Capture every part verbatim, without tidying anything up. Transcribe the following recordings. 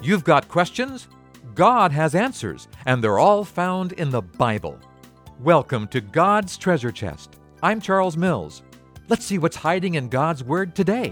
You've got questions? God has answers, and they're all found in the Bible. Welcome to God's Treasure Chest. I'm Charles Mills. Let's see what's hiding in God's Word today.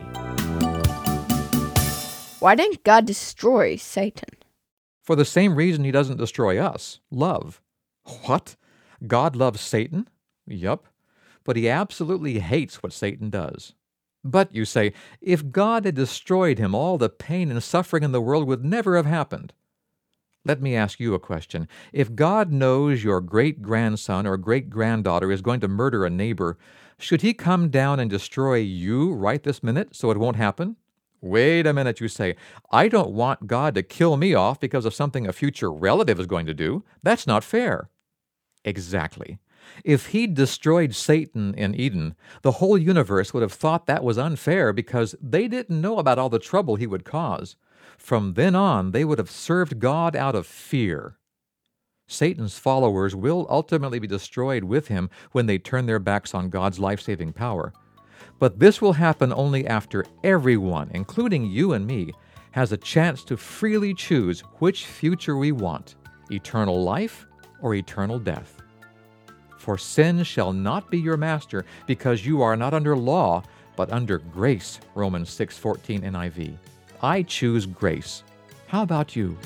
Why didn't God destroy Satan? For the same reason he doesn't destroy us, love. What? God loves Satan? Yup. But he absolutely hates what Satan does. But, you say, if God had destroyed him, all the pain and suffering in the world would never have happened. Let me ask you a question. If God knows your great-grandson or great-granddaughter is going to murder a neighbor, should he come down and destroy you right this minute so it won't happen? Wait a minute, you say. I don't want God to kill me off because of something a future relative is going to do. That's not fair. Exactly. If he'd destroyed Satan in Eden, the whole universe would have thought that was unfair because they didn't know about all the trouble he would cause. From then on, they would have served God out of fear. Satan's followers will ultimately be destroyed with him when they turn their backs on God's life-saving power. But this will happen only after everyone, including you and me, has a chance to freely choose which future we want, eternal life or eternal death. For sin shall not be your master, because you are not under law, but under grace, Romans six fourteen N I V. I choose grace. How about you?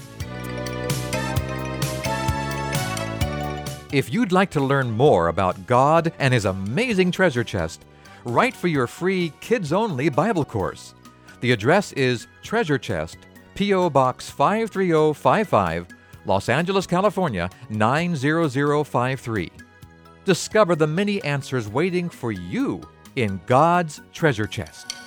If you'd like to learn more about God and His amazing treasure chest, write for your free kids-only Bible course. The address is Treasure Chest, P O. Box five three zero five five, Los Angeles, California, nine zero zero five three. Discover the many answers waiting for you in God's treasure chest.